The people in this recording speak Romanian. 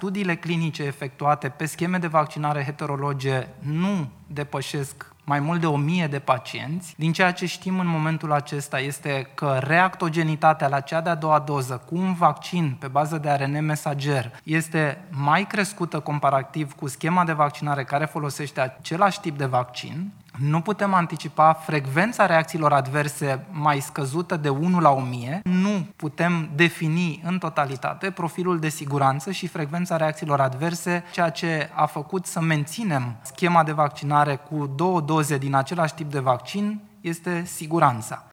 studiile clinice efectuate pe scheme de vaccinare heterologe nu depășesc mai mult de 1000 de pacienți. Din ceea ce știm în momentul acesta este că reactogenitatea la cea de-a doua doză cu un vaccin pe bază de ARN mesager este mai crescută comparativ cu schema de vaccinare care folosește același tip de vaccin. Nu putem anticipa frecvența reacțiilor adverse mai scăzută de 1 la 1000. Nu putem defini în totalitate profilul de siguranță și frecvența reacțiilor adverse, ceea ce a făcut să menținem schema de vaccinare cu 2 doze din același tip de vaccin este siguranța.